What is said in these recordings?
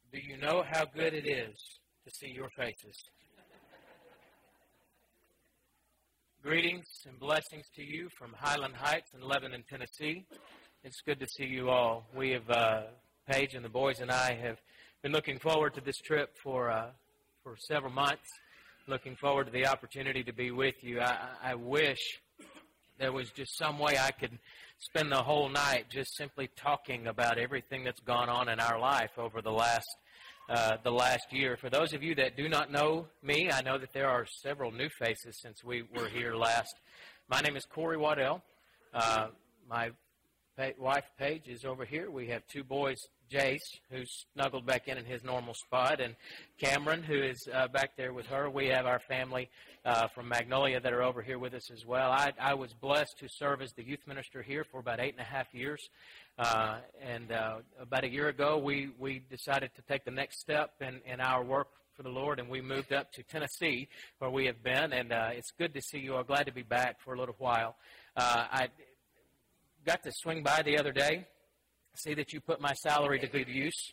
Do you know how good it is to see your faces? Greetings and blessings to you from Highland Heights in Lebanon, Tennessee. It's good to see you all. We have, Paige and the boys and I have been looking forward to this trip for several months, looking forward to the opportunity to be with you. I wish there was just some way I could spend the whole night just simply talking about everything that's gone on in our life over the last year. For those of you that do not know me, I know that there are several new faces since we were here last. My name is Corey Waddell. My wife, Paige, is over here. We have two boys, Jace, who's snuggled back in his normal spot, and Cameron, who is back there with her. We have our family from Magnolia that are over here with us as well. I was blessed to serve as the youth minister here for about 8.5 years. And about a year ago, we decided to take the next step in our work for the Lord, and we moved up to Tennessee, where we have been. And it's good to see you all. Glad to be back for a little while. I got to swing by the other day, see that you put my salary to good use.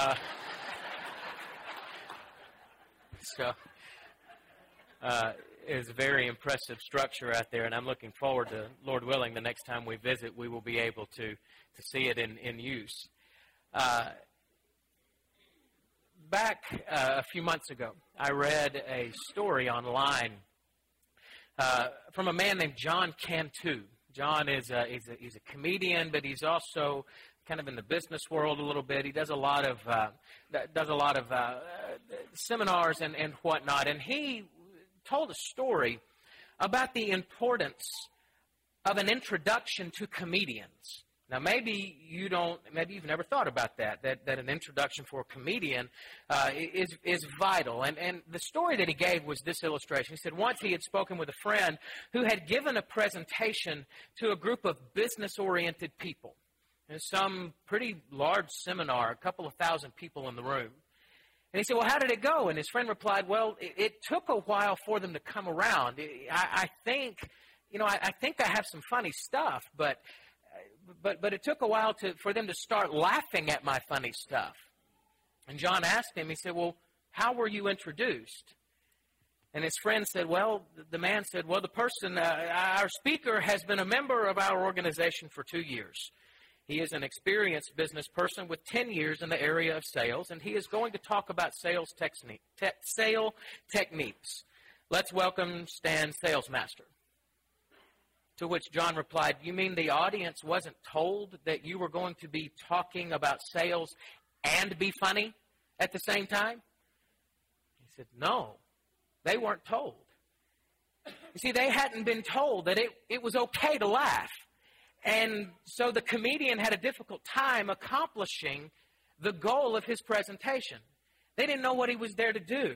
It's a very impressive structure out there, and I'm looking forward to, Lord willing, the next time we visit, we will be able to see it in use. Back a few months ago, I read a story online from a man named John Cantu. John is he's a comedian, but he's also kind of in the business world a little bit. He does a lot of seminars and whatnot, and he told a story about the importance of an introduction to comedians. Now, maybe you've never thought about that an introduction for a comedian is vital. And the story that he gave was this illustration. He said once he had spoken with a friend who had given a presentation to a group of business-oriented people. In some pretty large seminar, a couple of thousand people in the room. And he said, well, how did it go? And his friend replied, well, it took a while for them to come around. I think I have some funny stuff, but it took a while for them to start laughing at my funny stuff. And John asked him, he said, well, how were you introduced? And his friend said, well, the man said, well, the person, our speaker has been a member of our organization for 2 years. He is an experienced business person with 10 years in the area of sales, and he is going to talk about sales techniques. Let's welcome Stan Salesmaster. To which John replied, you mean the audience wasn't told that you were going to be talking about sales and be funny at the same time? He said, no, they weren't told. You see, they hadn't been told that it was okay to laugh. And so the comedian had a difficult time accomplishing the goal of his presentation. They didn't know what he was there to do.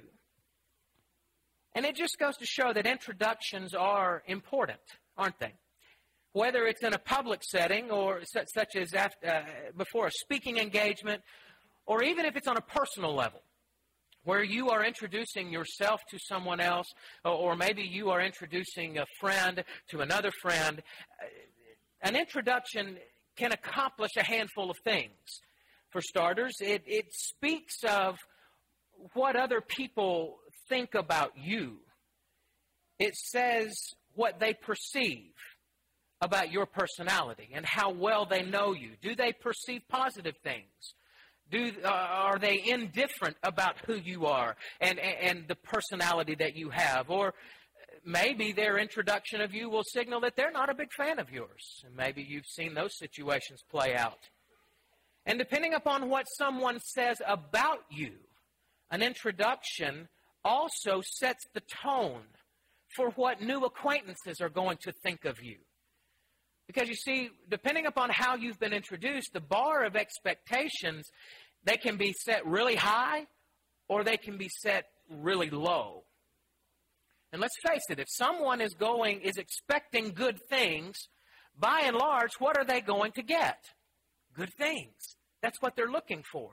And it just goes to show that introductions are important, aren't they? Whether it's in a public setting or such as before a speaking engagement, or even if it's on a personal level, where you are introducing yourself to someone else, or maybe you are introducing a friend to another friend. An introduction can accomplish a handful of things. For starters, it speaks of what other people think about you. It says what they perceive about your personality and how well they know you. Do they perceive positive things? Are they indifferent about who you are and the personality that you have? Or maybe their introduction of you will signal that they're not a big fan of yours. And maybe you've seen those situations play out. And depending upon what someone says about you, an introduction also sets the tone for what new acquaintances are going to think of you. Because you see, depending upon how you've been introduced, the bar of expectations, they can be set really high or they can be set really low. And let's face it, if someone is expecting good things, by and large, what are they going to get? Good things. That's what they're looking for.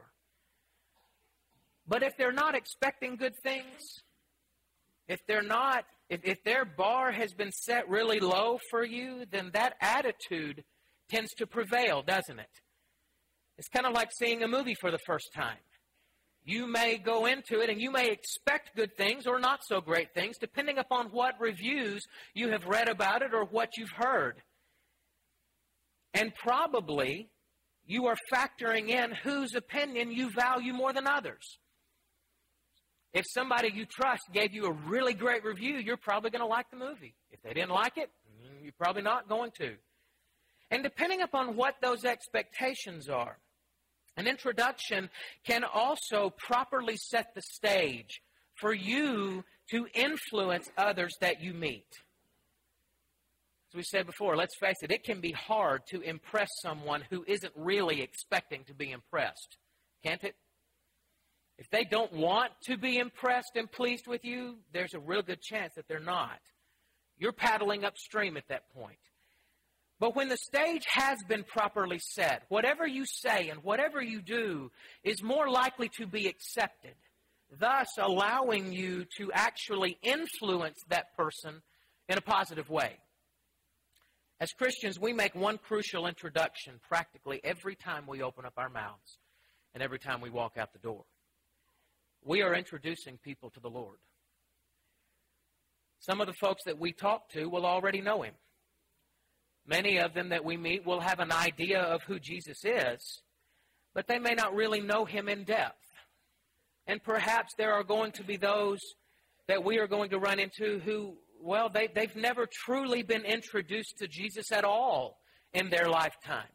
But if they're not expecting good things, if their bar has been set really low for you, then that attitude tends to prevail, doesn't it? It's kind of like seeing a movie for the first time. You may go into it and you may expect good things or not so great things, depending upon what reviews you have read about it or what you've heard. And probably you are factoring in whose opinion you value more than others. If somebody you trust gave you a really great review, you're probably going to like the movie. If they didn't like it, you're probably not going to. And depending upon what those expectations are, an introduction can also properly set the stage for you to influence others that you meet. As we said before, let's face it, it can be hard to impress someone who isn't really expecting to be impressed, can't it? If they don't want to be impressed and pleased with you, there's a real good chance that they're not. You're paddling upstream at that point. But when the stage has been properly set, whatever you say and whatever you do is more likely to be accepted, thus allowing you to actually influence that person in a positive way. As Christians, we make one crucial introduction practically every time we open up our mouths and every time we walk out the door. We are introducing people to the Lord. Some of the folks that we talk to will already know Him. Many of them that we meet will have an idea of who Jesus is, but they may not really know Him in depth. And perhaps there are going to be those that we are going to run into who, well, they've never truly been introduced to Jesus at all in their lifetimes.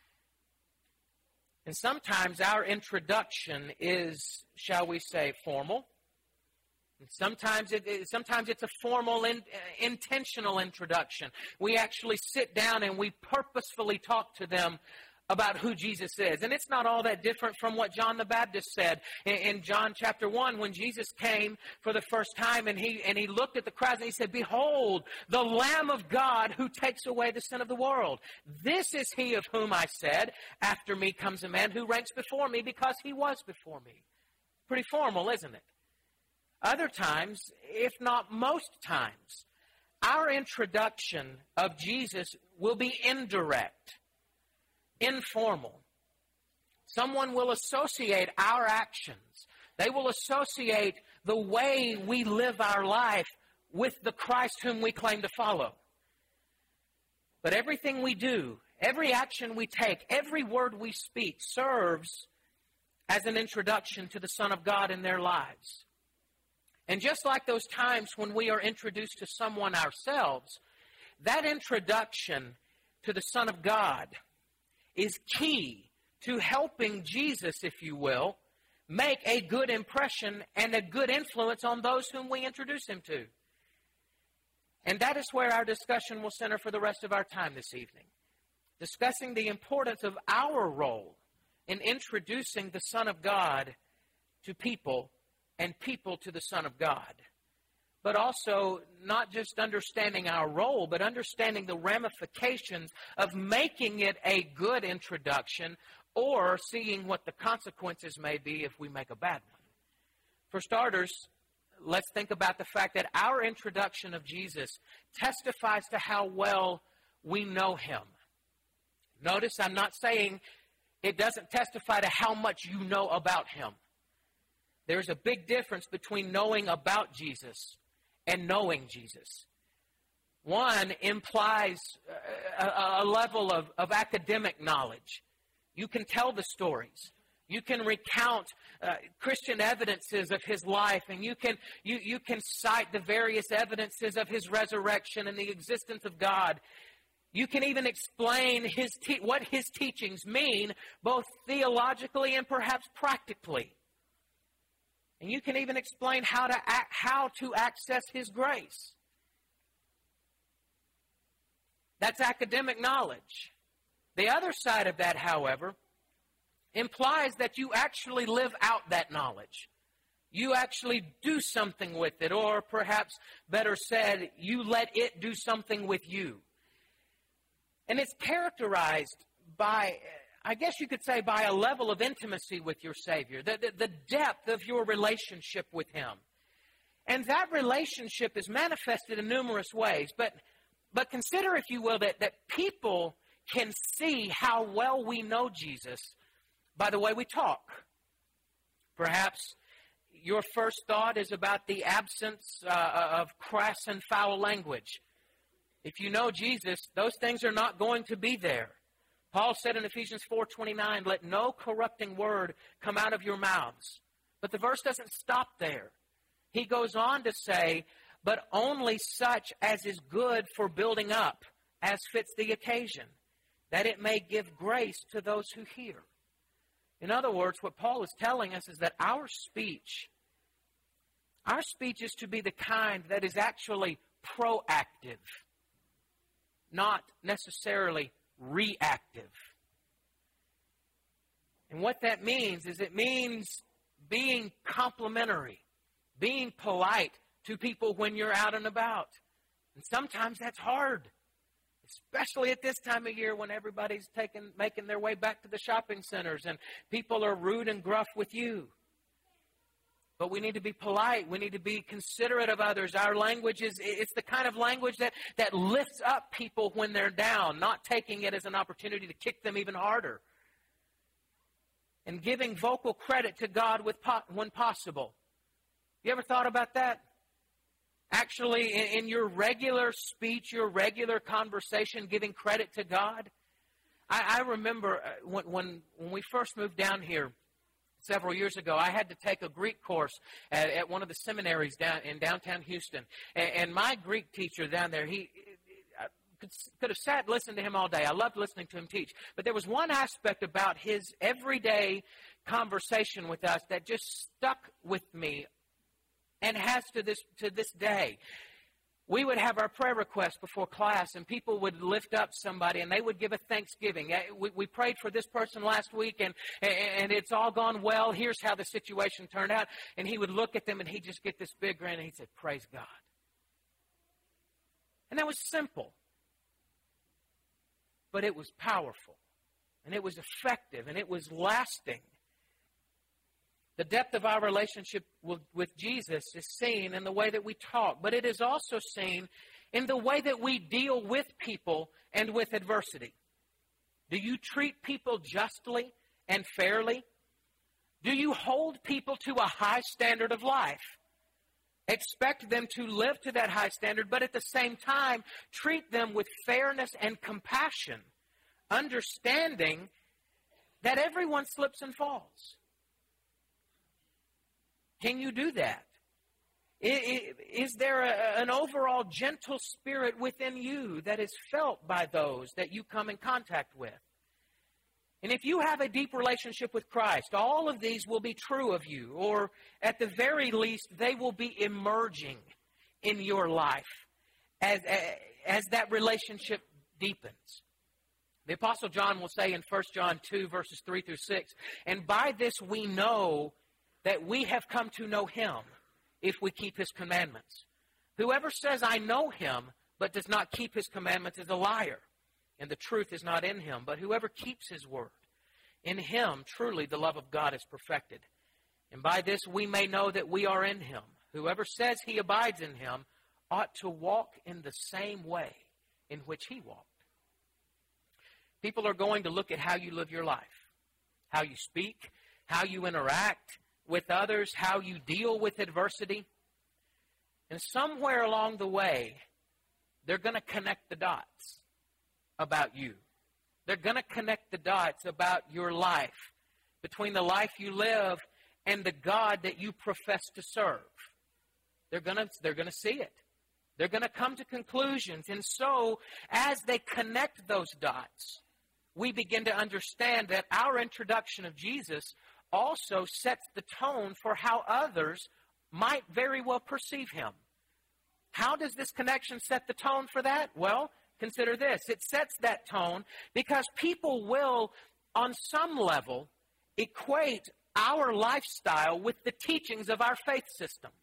And sometimes our introduction is, shall we say, formal. And sometimes it's a formal, intentional introduction. We actually sit down and we purposefully talk to them about who Jesus is. And it's not all that different from what John the Baptist said in John chapter 1 when Jesus came for the first time and he looked at the crowds and he said, "Behold, the Lamb of God who takes away the sin of the world. This is he of whom I said, after me comes a man who ranks before me because he was before me." Pretty formal, isn't it? Other times, if not most times, our introduction of Jesus will be indirect, informal. Someone will associate our actions. They will associate the way we live our life with the Christ whom we claim to follow. But everything we do, every action we take, every word we speak serves as an introduction to the Son of God in their lives. And just like those times when we are introduced to someone ourselves, that introduction to the Son of God is key to helping Jesus, if you will, make a good impression and a good influence on those whom we introduce Him to. And that is where our discussion will center for the rest of our time this evening, discussing the importance of our role in introducing the Son of God to people and people to the Son of God. But also not just understanding our role, but understanding the ramifications of making it a good introduction or seeing what the consequences may be if we make a bad one. For starters, let's think about the fact that our introduction of Jesus testifies to how well we know Him. Notice I'm not saying it doesn't testify to how much you know about Him. There's a big difference between knowing about Jesus and knowing Jesus. One implies a level of academic knowledge. You can tell the stories. You can recount Christian evidences of His life, and you can cite the various evidences of His resurrection and the existence of God. You can even explain what His teachings mean, both theologically and perhaps practically. And you can even explain how to access His grace. That's academic knowledge. The other side of that, however, implies that you actually live out that knowledge. You actually do something with it, or perhaps better said, you let it do something with you. And it's characterized by, I guess you could say, by a level of intimacy with your Savior, the depth of your relationship with Him. And that relationship is manifested in numerous ways. But consider, if you will, that people can see how well we know Jesus by the way we talk. Perhaps your first thought is about the absence of crass and foul language. If you know Jesus, those things are not going to be there. Paul said in Ephesians 4:29, "Let no corrupting word come out of your mouths." But the verse doesn't stop there. He goes on to say, "But only such as is good for building up, as fits the occasion, that it may give grace to those who hear." In other words, what Paul is telling us is that our speech is to be the kind that is actually proactive, not necessarily reactive. And what that means is it means being complimentary, being polite to people when you're out and about. And sometimes that's hard, especially at this time of year when everybody's making their way back to the shopping centers and people are rude and gruff with you. But we need to be polite. We need to be considerate of others. Our language it's the kind of language that lifts up people when they're down, not taking it as an opportunity to kick them even harder. And giving vocal credit to God when possible. You ever thought about that? Actually, in your regular speech, your regular conversation, giving credit to God. I remember when we first moved down here several years ago, I had to take a Greek course at one of the seminaries down in downtown Houston. And my Greek teacher down there, he could have sat and listened to him all day. I loved listening to him teach. But there was one aspect about his everyday conversation with us that just stuck with me and has to this day. We would have our prayer requests before class, and people would lift up somebody, and they would give a thanksgiving. We prayed for this person last week, and it's all gone well. Here's how the situation turned out. And he would look at them, and he'd just get this big grin, and he'd say, "Praise God." And that was simple. But it was powerful, and it was effective, and it was lasting. The depth of our relationship with Jesus is seen in the way that we talk, but it is also seen in the way that we deal with people and with adversity. Do you treat people justly and fairly? Do you hold people to a high standard of life? Expect them to live to that high standard, but at the same time, treat them with fairness and compassion, understanding that everyone slips and falls. Can you do that? Is there an overall gentle spirit within you that is felt by those that you come in contact with? And if you have a deep relationship with Christ, all of these will be true of you, or at the very least, they will be emerging in your life as that relationship deepens. The Apostle John will say in 1 John 2, verses 3 through 6, "And by this we know that we have come to know Him if we keep His commandments. Whoever says, 'I know Him,' but does not keep His commandments is a liar, and the truth is not in him. But whoever keeps His word, in him truly the love of God is perfected. And by this we may know that we are in Him. Whoever says he abides in Him ought to walk in the same way in which He walked." People are going to look at how you live your life, how you speak, how you interact with others, how you deal with adversity. And somewhere along the way, they're going to connect the dots about you. They're going to connect the dots about your life, between the life you live and the God that you profess to serve. They're going to see it. They're going to come to conclusions. And so, as they connect those dots, we begin to understand that our introduction of Jesus also sets the tone for how others might very well perceive Him. How does this connection set the tone for that? Well, consider this. It sets that tone because people will, on some level, equate our lifestyle with the teachings of our faith system.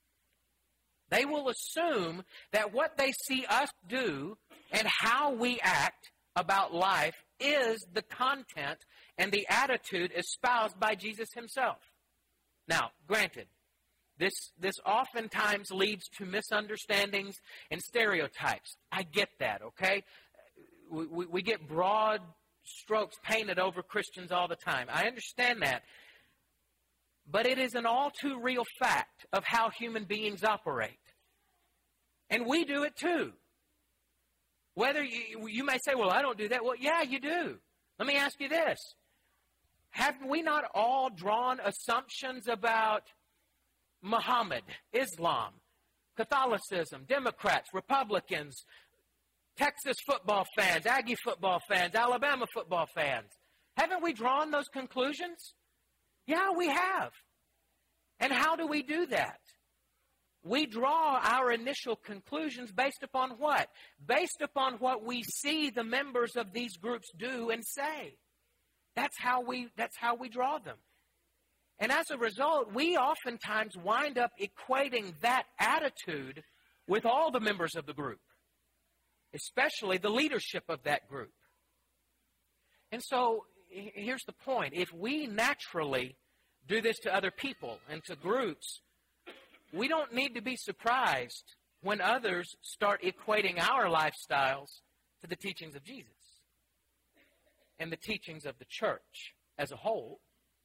They will assume that what they see us do and how we act about life is the content and the attitude espoused by Jesus Himself. Now, granted, this oftentimes leads to misunderstandings and stereotypes. I get that, okay? We get broad strokes painted over Christians all the time. I understand that. but it is an all too real fact of how human beings operate. And we do it too. Whether you may say, well, I don't do that. Well, yeah, you do. Let me ask you this. Have we not all drawn assumptions about Muhammad, Islam, Catholicism, Democrats, Republicans, Texas football fans, Aggie football fans, Alabama football fans? Haven't we drawn those conclusions? Yeah, we have. And how do we do that? We draw our initial conclusions based upon what? Based upon what we see the members of these groups do and say. That's how we draw them. And as a result, we oftentimes wind up equating that attitude with all the members of the group, especially the leadership of that group. And so here's the point. If we naturally do this to other people and to groups, we don't need to be surprised when others start equating our lifestyles to the teachings of Jesus and the teachings of the church as a whole.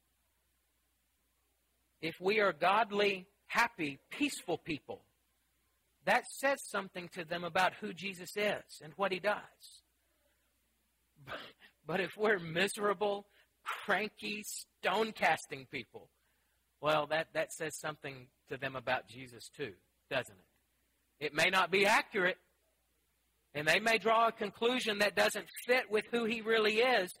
If we are godly, happy, peaceful people, that says something to them about who Jesus is and what he does. But if we're miserable, cranky, stone-casting people, well, that says something to them about Jesus too, doesn't it? It may not be accurate, and they may draw a conclusion that doesn't fit with who he really is,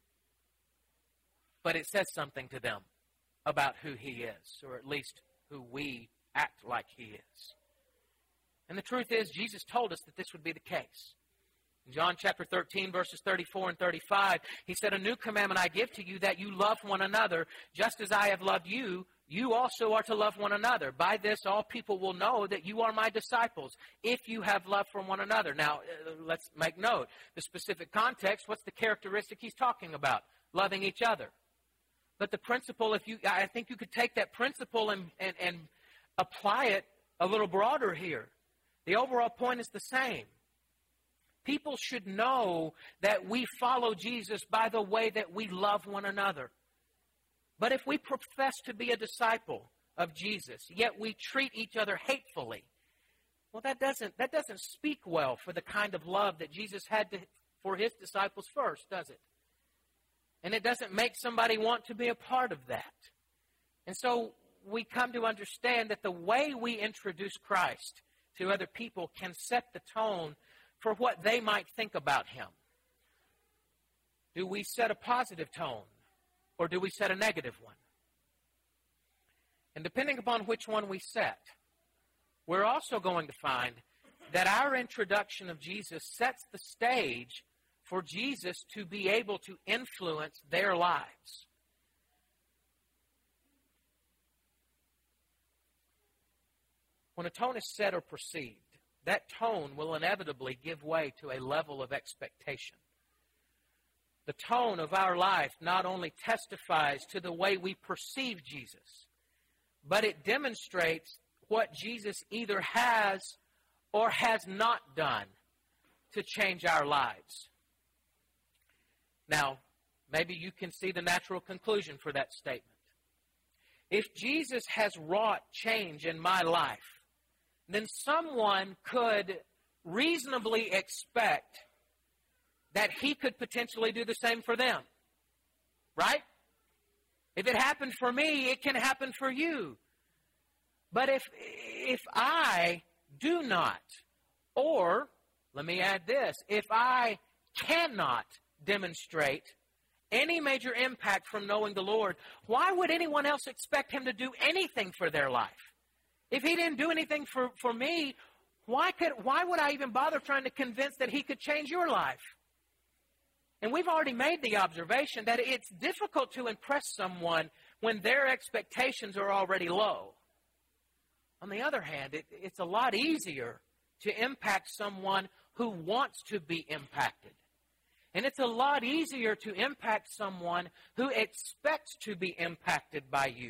but it says something to them about who he is, or at least who we act like he is. And the truth is, Jesus told us that this would be the case. In John chapter 13, verses 34 and 35, he said, "A new commandment I give to you, that you love one another, just as I have loved you, you also are to love one another. By this all people will know that you are my disciples, if you have love for one another." Now, let's make note. The specific context, what's the characteristic he's talking about? Loving each other. But the principle, I think you could take that principle and apply it a little broader here. The overall point is the same. People should know that we follow Jesus by the way that we love one another. But if we profess to be a disciple of Jesus, yet we treat each other hatefully, well, that doesn't speak well for the kind of love that Jesus had for his disciples first, does it? And it doesn't make somebody want to be a part of that. And so we come to understand that the way we introduce Christ to other people can set the tone for what they might think about him. Do we set a positive tone, or do we set a negative one? And depending upon which one we set, we're also going to find that our introduction of Jesus sets the stage for Jesus to be able to influence their lives. When a tone is set or perceived, that tone will inevitably give way to a level of expectation. The tone of our life not only testifies to the way we perceive Jesus, but it demonstrates what Jesus either has or has not done to change our lives. Now, maybe you can see the natural conclusion for that statement. If Jesus has wrought change in my life, then someone could reasonably expect that he could potentially do the same for them. Right? If it happened for me, it can happen for you. But if I do not, or, let me add this, if I cannot demonstrate any major impact from knowing the Lord, why would anyone else expect him to do anything for their life? If he didn't do anything for me, why would I even bother trying to convince that he could change your life? And we've already made the observation that it's difficult to impress someone when their expectations are already low. On the other hand, it's a lot easier to impact someone who wants to be impacted. And it's a lot easier to impact someone who expects to be impacted by you.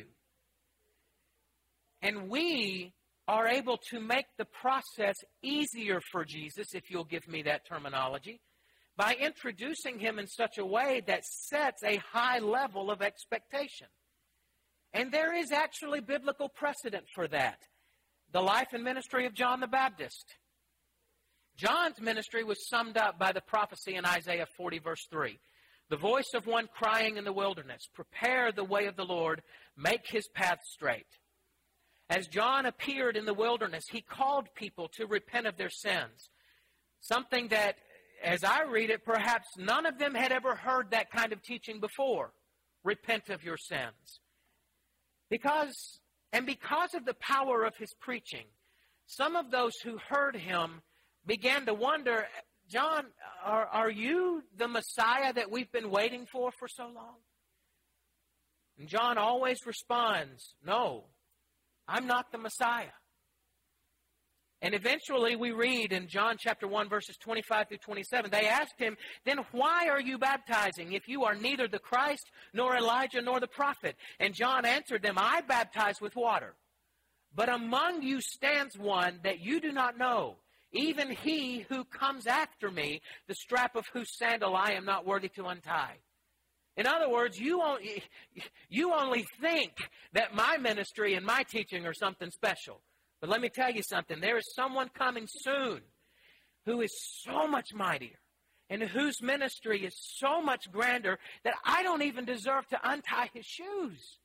And we are able to make the process easier for Jesus, if you'll give me that terminology, by introducing him in such a way that sets a high level of expectation. And there is actually biblical precedent for that. The life and ministry of John the Baptist. John's ministry was summed up by the prophecy in Isaiah 40, verse 3. The voice of one crying in the wilderness, prepare the way of the Lord, make his path straight. As John appeared in the wilderness, he called people to repent of their sins. Something that, as I read it, perhaps none of them had ever heard that kind of teaching before. Repent of your sins. Because of the power of his preaching, some of those who heard him began to wonder, John, are you the Messiah that we've been waiting for so long? And John always responds, no, I'm not the Messiah. And eventually we read in John chapter 1, verses 25 through 27, they asked him, then why are you baptizing if you are neither the Christ, nor Elijah, nor the prophet? And John answered them, I baptize with water. But among you stands one that you do not know, even he who comes after me, the strap of whose sandal I am not worthy to untie. In other words, you only think that my ministry and my teaching are something special. But let me tell you something. There is someone coming soon who is so much mightier and whose ministry is so much grander that I don't even deserve to untie his shoes.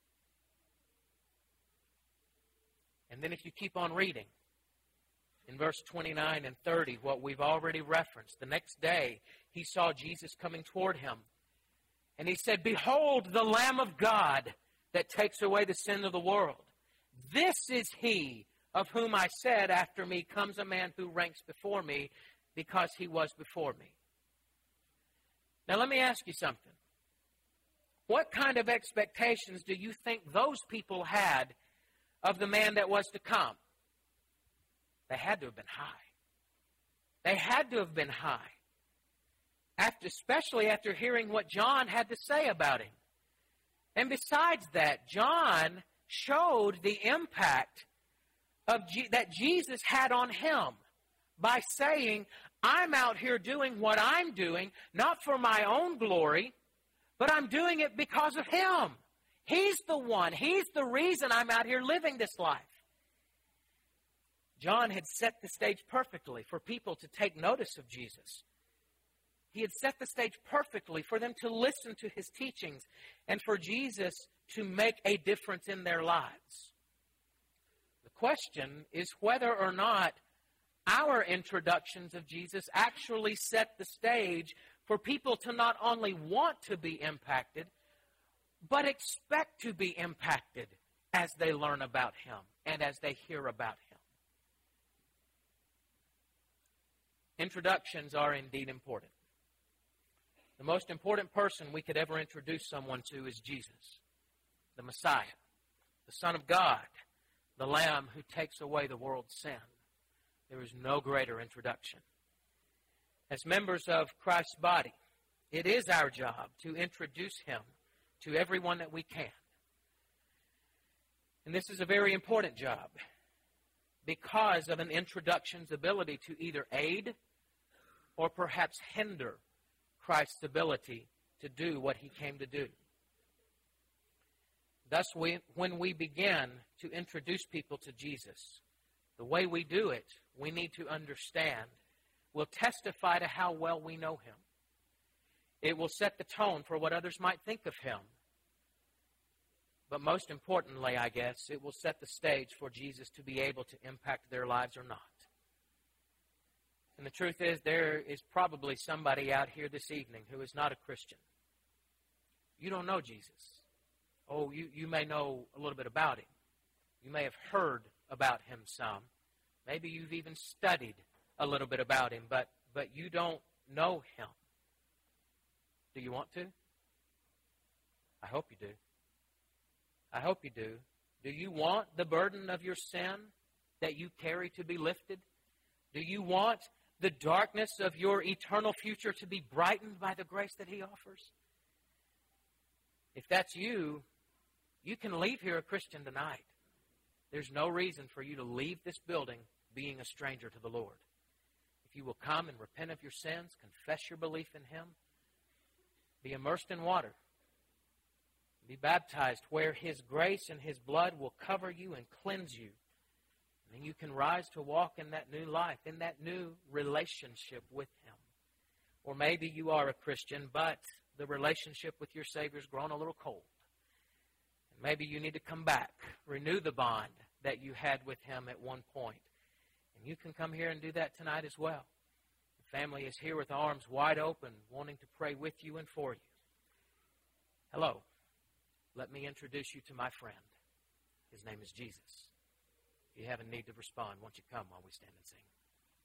And then if you keep on reading, in verse 29 and 30, what we've already referenced, the next day he saw Jesus coming toward him. And he said, behold, the Lamb of God that takes away the sin of the world. This is he of whom I said, after me comes a man who ranks before me, because he was before me. Now let me ask you something. What kind of expectations do you think those people had of the man that was to come? They had to have been high. They had to have been high. Especially after hearing what John had to say about him. And besides that, John showed the impact that Jesus had on him by saying, I'm out here doing what I'm doing, not for my own glory, but I'm doing it because of him. He's the one. He's the reason I'm out here living this life. John had set the stage perfectly for people to take notice of Jesus. He had set the stage perfectly for them to listen to his teachings and for Jesus to make a difference in their lives. The question is whether or not our introductions of Jesus actually set the stage for people to not only want to be impacted, but expect to be impacted as they learn about him and as they hear about him. Introductions are indeed important. The most important person we could ever introduce someone to is Jesus, the Messiah, the Son of God, the Lamb who takes away the world's sin. There is no greater introduction. As members of Christ's body, it is our job to introduce him to everyone that we can. And this is a very important job because of an introduction's ability to either aid or perhaps hinder Christ's ability to do what he came to do. Thus, when we begin to introduce people to Jesus, the way we do it, we need to understand, will testify to how well we know him. It will set the tone for what others might think of him. But most importantly, I guess, it will set the stage for Jesus to be able to impact their lives or not. And the truth is, there is probably somebody out here this evening who is not a Christian. You don't know Jesus. Oh, you may know a little bit about him. You may have heard about him some. Maybe you've even studied a little bit about him, but you don't know him. Do you want to? I hope you do. I hope you do. Do you want the burden of your sin that you carry to be lifted? Do you want the darkness of your eternal future to be brightened by the grace that he offers? If that's you, you can leave here a Christian tonight. There's no reason for you to leave this building being a stranger to the Lord. If you will come and repent of your sins, confess your belief in him, be immersed in water, Be baptized where His grace and His blood will cover you and cleanse you. And then you can rise to walk in that new life, in that new relationship with Him. Or maybe you are a Christian, but the relationship with your Savior's grown a little cold. And maybe you need to come back, renew the bond that you had with Him at one point. And you can come here and do that tonight as well. The family is here with arms wide open, wanting to pray with you and for you. Hello. Let me introduce you to my friend. His name is Jesus. If you have a need to respond, won't you come while we stand and sing?